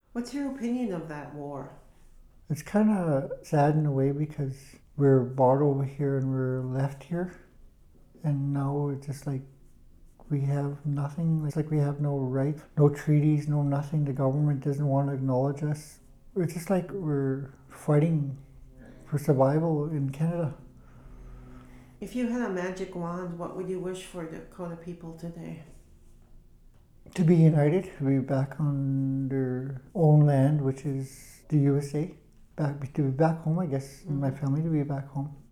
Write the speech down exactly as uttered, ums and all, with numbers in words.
What's your opinion of that war? It's kind of sad in a way because we're bought over here and we're left here, and now it's just like we have nothing. It's like we have no rights, no treaties, no nothing. The government doesn't want to acknowledge us. It's just like we're fighting for survival in Canada. If you had a magic wand, what would you wish for the Dakota people today? To be united, to be back on their own land, which is the U S A. Back to be back home, I guess, and my Mm-hmm. family to be back home.